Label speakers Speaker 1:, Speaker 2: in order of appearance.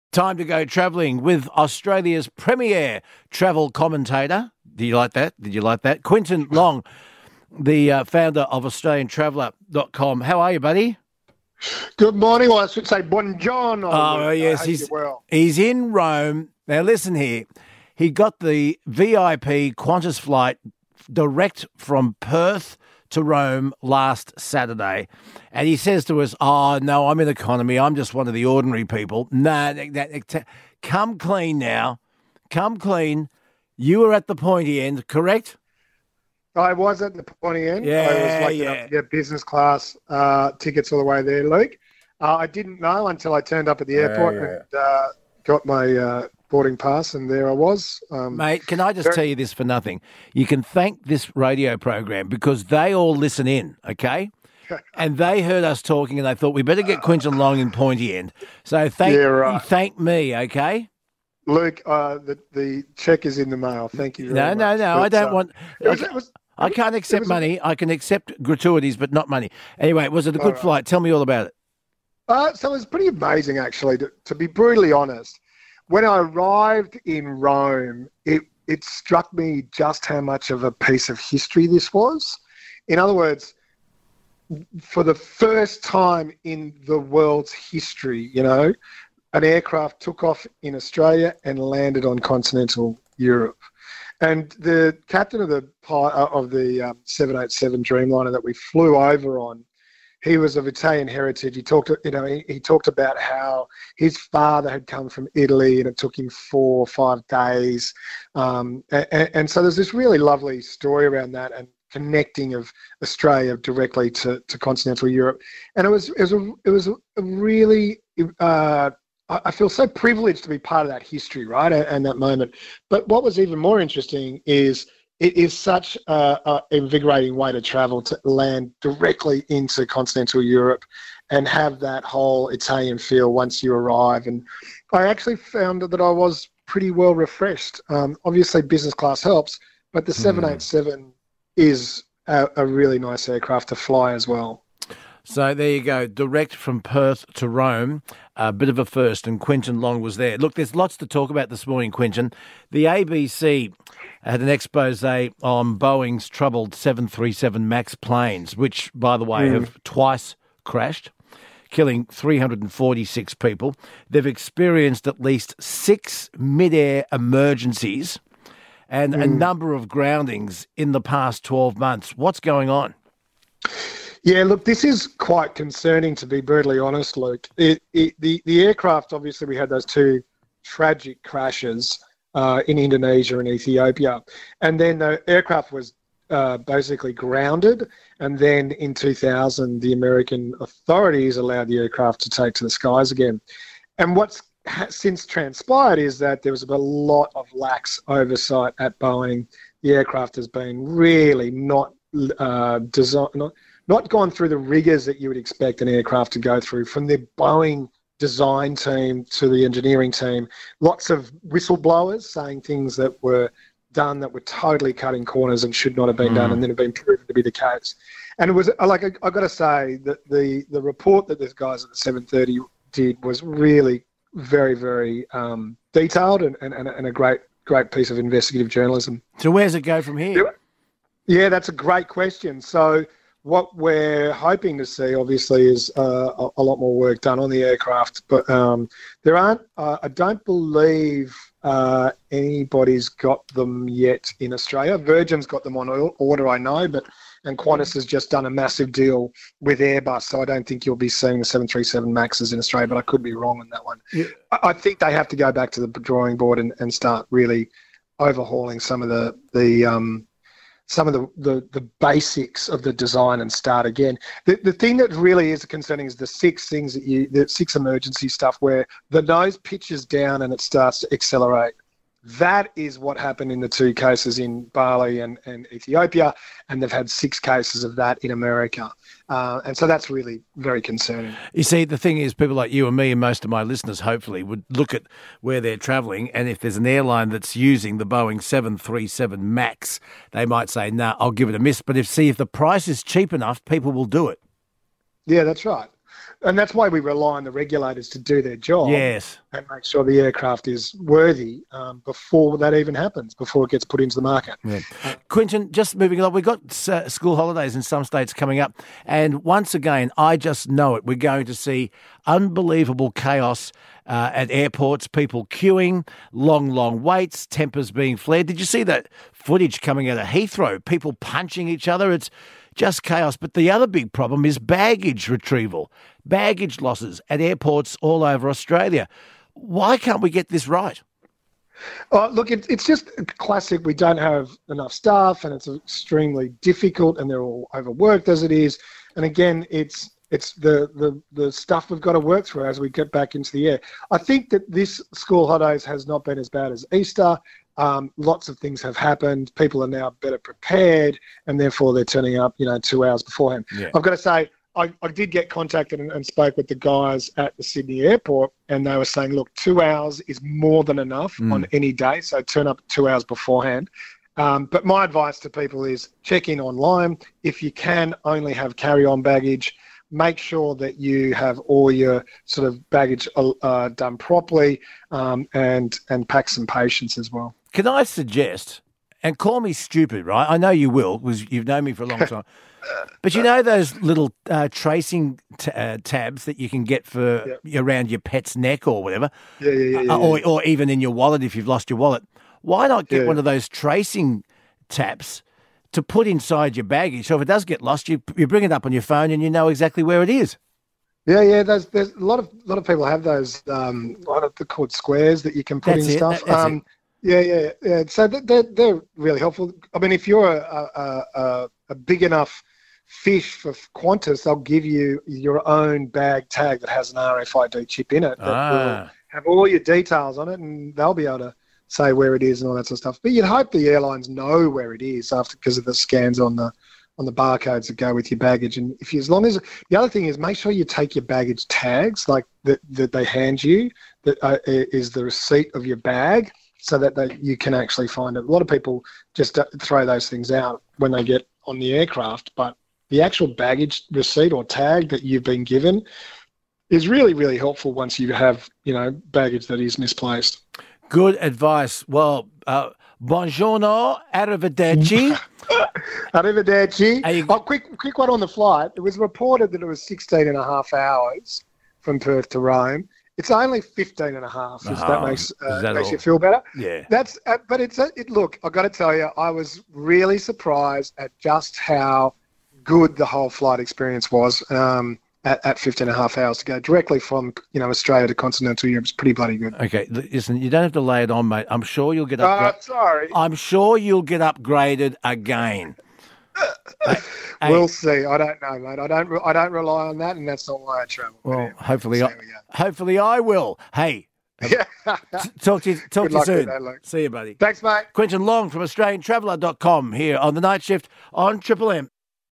Speaker 1: Time to go travelling with Australia's premier travel commentator. Do you like that? Did you like that? Quinton Long, the founder of AustralianTraveller.com. How are you, buddy?
Speaker 2: Good morning. Well, I should say buongiorno.
Speaker 1: Oh, yes. He's in Rome. Now, listen here. He got the VIP Qantas flight direct from Perth to Rome last Saturday. And he says to us, oh, no, I'm in economy. I'm just one of the ordinary people. No, come clean now. Come clean. You were at the pointy end, correct?
Speaker 2: I was at the pointy end.
Speaker 1: Yeah,
Speaker 2: I was lucky enough to get business class tickets all the way there, Luke. I didn't know until I turned up at the airport and got my boarding pass, and there I was.
Speaker 1: Mate, can I just tell you this for nothing? You can thank this radio program because they all listen in, okay? And they heard us talking and they thought we better get Quinton Long in pointy end. So thank me, okay?
Speaker 2: Luke, the check is in the mail. Thank you very much.
Speaker 1: No. I don't want... I can't accept money. I can accept gratuities, but not money. Anyway, was it a good flight? Tell me all about it.
Speaker 2: So it was pretty amazing, actually, to be brutally honest. When I arrived in Rome, it struck me just how much of a piece of history this was. In other words, for the first time in the world's history, an aircraft took off in Australia and landed on continental Europe. And the captain of the 787 Dreamliner that we flew over on, he was of Italian heritage. He talked about how his father had come from Italy and it took him 4 or 5 days. And so there's this really lovely story around that and connecting of Australia directly to continental Europe. And it was a really, I feel so privileged to be part of that history, right, and that moment. But what was even more interesting is it is such an invigorating way to travel, to land directly into continental Europe and have that whole Italian feel once you arrive. And I actually found that I was pretty well refreshed. Obviously, business class helps, but the 787 is a really nice aircraft to fly as well.
Speaker 1: So there you go, direct from Perth to Rome, a bit of a first, and Quinton Long was there. Look, there's lots to talk about this morning, Quinton. The ABC had an expose on Boeing's troubled 737 MAX planes, which, by the way, have twice crashed, killing 346 people. They've experienced at least 6 mid-air emergencies and a number of groundings in the past 12 months. What's going on?
Speaker 2: Yeah, look, this is quite concerning, to be brutally honest, Luke. The aircraft, obviously, we had those 2 tragic crashes in Indonesia and Ethiopia. And then the aircraft was basically grounded. And then in 2000, the American authorities allowed the aircraft to take to the skies again. And what's since transpired is that there was a lot of lax oversight at Boeing. The aircraft has been really not gone through the rigors that you would expect an aircraft to go through, from the Boeing design team to the engineering team. Lots of whistleblowers saying things that were done that were totally cutting corners and should not have been done, and then have been proven to be the case. And it was like, I got to say that the report that these guys at the 730 did was really very, very detailed and a great piece of investigative journalism.
Speaker 1: So where's it go from here?
Speaker 2: Yeah, that's a great question. So what we're hoping to see, obviously, is a lot more work done on the aircraft. But there aren't, I don't believe anybody's got them yet in Australia. Virgin's got them on order, I know, and Qantas has just done a massive deal with Airbus, so I don't think you'll be seeing the 737 MAXs in Australia, but I could be wrong on that one. Yeah. I think they have to go back to the drawing board and start really overhauling some of the basics of the design and start again. The thing that really is concerning is the 6 emergency stuff where the nose pitches down and it starts to accelerate. That is what happened in the 2 cases in Bali and Ethiopia, and they've had 6 cases of that in America. And so that's really very concerning.
Speaker 1: You see, the thing is, people like you and me and most of my listeners, hopefully, would look at where they're travelling, and if there's an airline that's using the Boeing 737 MAX, they might say, nah, I'll give it a miss. But if the price is cheap enough, people will do it.
Speaker 2: Yeah, that's right. and that's why we rely on the regulators to do their job.
Speaker 1: Yes.
Speaker 2: And make sure the aircraft is worthy before that even happens, before it gets put into the market.
Speaker 1: Yeah. Quinton, just moving on, we've got school holidays in some states coming up, and once again, I just know it, we're going to see unbelievable chaos at airports, people queuing, long waits, tempers being flared. Did you see that footage coming out of Heathrow? People punching each other. It's just chaos. But the other big problem is baggage retrieval, baggage losses at airports all over Australia. Why can't we get this right?
Speaker 2: Look, it's just classic. We don't have enough staff, and it's extremely difficult, and they're all overworked as it is. And again, it's the stuff we've got to work through as we get back into the air. I think that this school holidays has not been as bad as Easter. Lots of things have happened. People are now better prepared, and therefore they're turning up, 2 hours beforehand. Yeah. I've got to say, I did get contacted and spoke with the guys at the Sydney airport, and they were saying, look, 2 hours is more than enough on any day, so turn up 2 hours beforehand. But my advice to people is check in online. If you can only have carry-on baggage, make sure that you have all your sort of baggage done properly, and pack some patience as well.
Speaker 1: Can I suggest, and call me stupid, right? I know you will, because you've known me for a long time. But you know those little tracing tabs that you can get for around your pet's neck or whatever?
Speaker 2: Yeah.
Speaker 1: Or even in your wallet if you've lost your wallet. Why not get one of those tracing tabs to put inside your baggage? So if it does get lost, you bring it up on your phone and you know exactly where it is.
Speaker 2: Yeah. There's a lot of people have those. What are they called? Squares that you can put in stuff. That's it. Yeah. So they're really helpful. I mean, if you're a big enough fish for Qantas, they'll give you your own bag tag that has an RFID chip in it that will have all your details on it, and they'll be able to say where it is and all that sort of stuff. But you'd hope the airlines know where it is because of the scans on the barcodes that go with your baggage. And as long as the other thing is, make sure you take your baggage tags like that they hand you, that is the receipt of your bag, so that you can actually find it. A lot of people just throw those things out when they get on the aircraft, but the actual baggage receipt or tag that you've been given is really, really helpful once you have, baggage that is misplaced.
Speaker 1: Good advice. Well, buongiorno, arrivederci.
Speaker 2: Arrivederci. Quick one on the flight. It was reported that it was 16 and a half hours from Perth to Rome. It's only 15 and a half, if that makes you feel better.
Speaker 1: Yeah.
Speaker 2: Look, I've got to tell you, I was really surprised at just how good the whole flight experience was at 15 and a half hours to go directly from, Australia to continental Europe. It's pretty bloody good.
Speaker 1: Okay, listen, you don't have to lay it on, mate. I'm sure you'll get
Speaker 2: sorry.
Speaker 1: I'm sure you'll get upgraded again.
Speaker 2: We'll see. I don't know, mate. I don't rely on that, and that's not why I travel.
Speaker 1: Well, hopefully I will. Hey, talk to you soon.
Speaker 2: That,
Speaker 1: see you, buddy.
Speaker 2: Thanks, mate.
Speaker 1: Quinton Long from AustralianTraveller.com here on The Night Shift on Triple M.